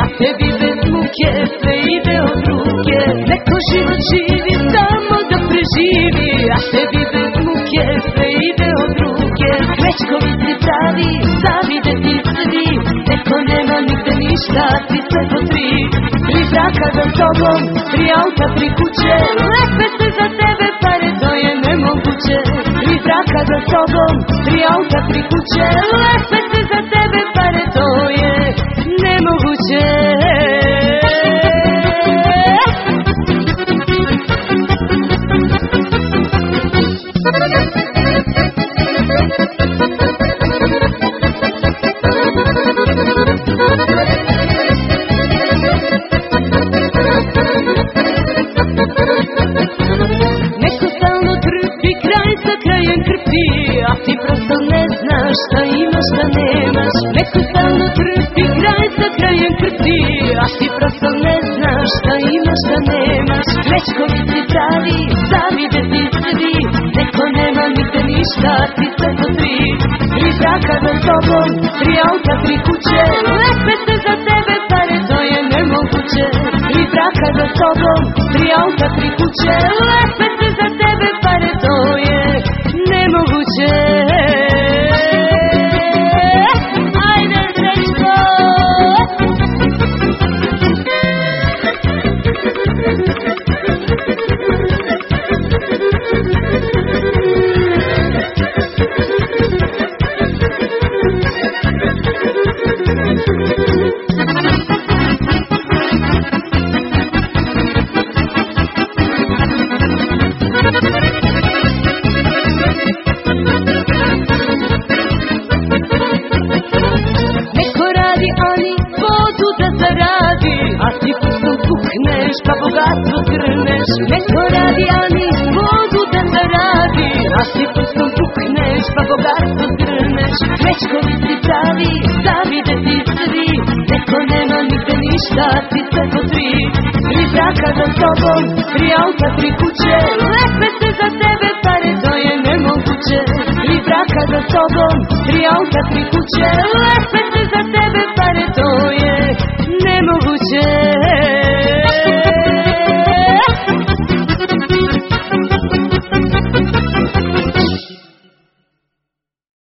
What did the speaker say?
a tebi bez muke sve ide od ruke. Neko život živi samo da preživi, a tebi bez muke sve ide od ruke. Krečkovi si pravi, zavide ti svi, neko nema nigde ništa, ti sve po tri. Tri braka za tobom, tri auta, tri kuće, lepe se za tebe pare, to je nemoguće. Tri braka za tobom, tri auta, tri kuće, lepe se za tebe pare, to je nemoguće. Neko stalno trpi, kraj sa krajem krpi, a ti prosto ne znaš šta imaš, šta nemaš. Neko stalno trpi, kraj sa krajem krpi, a ti prosto ne znaš šta imaš, šta nemaš. Krečkovi si pravi, zavide ti svi, neko nema nigde ništa, ti sve po tri. Tri braka za tobom, tri auta, tri kuće, lepe se za tebe pare, to je nemoguće. Tri braka za tobom, tri auta, tri kuće, lepe se za tebe pare, to je nemoguće. Ajde, Srećko! A ti pustom pukneš, pa bogatstvo zgrneš. Neko radi, ani vodu da zaradi, a ti pustom pukneš, pa bogatstvo zgrneš. Krečkovi si pravi, zavide ti svi, neko nema nigde ništa, ti sve po tri. Tri braka za tobom, tri auta, tri kuće, lepe se za tebe pare, to je nemoguće. Tri braka za tobom, tri auta, tri kuće, lepe se